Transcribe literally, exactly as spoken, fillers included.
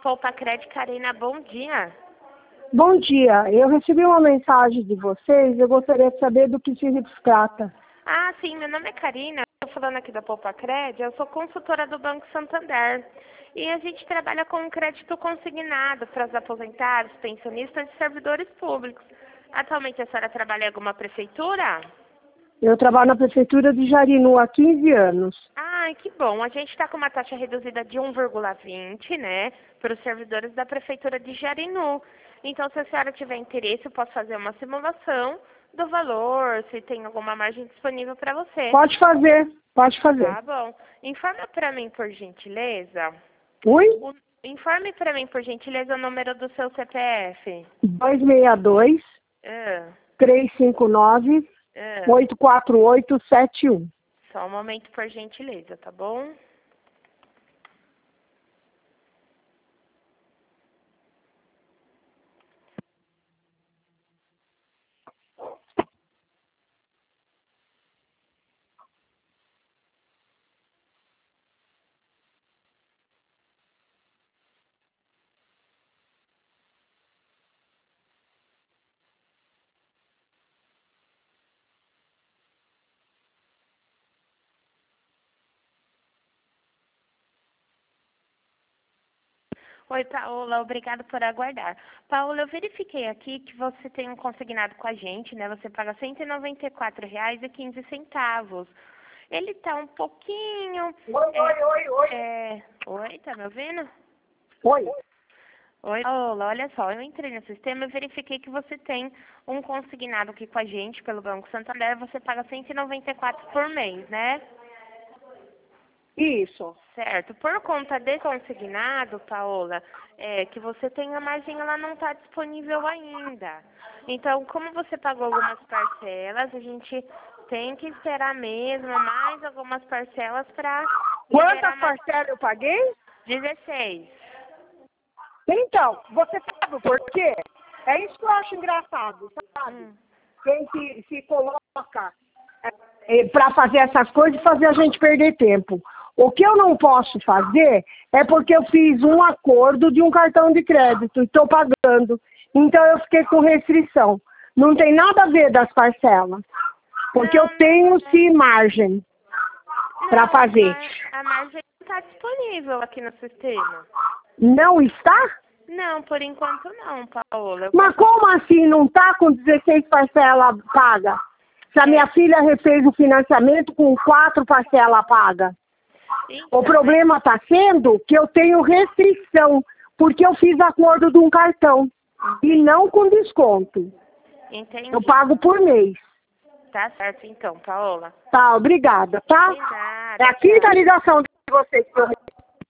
Poupa Crédito, Karina, bom dia. Bom dia, eu recebi uma mensagem de vocês, eu gostaria de saber do que se trata. Ah, sim, meu nome é Karina, estou falando aqui da Poupa Crédito, eu sou consultora do Banco Santander. E a gente trabalha com crédito consignado para os aposentados, pensionistas e servidores públicos. Atualmente a senhora trabalha em alguma prefeitura? Eu trabalho na prefeitura de Jarinu há quinze anos. Ah, que bom. A gente está com uma taxa reduzida de um vírgula vinte, né, para os servidores da prefeitura de Jarinu. Então, se a senhora tiver interesse, eu posso fazer uma simulação do valor, se tem alguma margem disponível para você. Pode fazer, pode fazer. Tá bom. Informa para mim, por gentileza. Oi? O, informe para mim, por gentileza, o número do seu C P F. dois seis dois, Ah, três cinco nove, ah. oito quatro oito sete um. Só um momento, por gentileza, tá bom? Oi, Paola, obrigada por aguardar. Paola, eu verifiquei aqui que você tem um consignado com a gente, né? Você paga cento e noventa e quatro reais e quinze centavos. Ele tá um pouquinho... Oi, é, oi, oi, oi. é... Oi, tá me ouvindo? Oi. Oi, Paola, olha só, eu entrei no sistema e verifiquei que você tem um consignado aqui com a gente pelo Banco Santander, você paga cento e noventa e quatro por mês, né? Isso. Certo. Por conta desse consignado, Paola, é, que você tem a margem, ela não está disponível ainda. Então, como você pagou algumas parcelas, a gente tem que esperar mesmo mais algumas parcelas para... Quantas parcelas eu paguei? dezesseis. Então, você sabe por quê? É isso que eu acho engraçado, sabe? Hum. Quem se, se coloca é, para fazer essas coisas e fazer a gente perder tempo. O que eu não posso fazer é porque eu fiz um acordo de um cartão de crédito e estou pagando. Então eu fiquei com restrição. Não tem nada a ver das parcelas. Porque Não, eu tenho não, sim margem para não, fazer. mas a margem está disponível aqui no sistema. Não está? Não, por enquanto não, Paola. Eu Mas posso- como assim não está com dezesseis parcelas pagas? Se a É. minha filha refez o financiamento com quatro parcelas pagas. Então, O problema está sendo que eu tenho restrição, porque eu fiz acordo de um cartão e não com desconto. entendi. Eu pago por mês. Tá certo então, Paola. Tá, obrigada, tá? De nada. É a quinta tchau. ligação de vocês que eu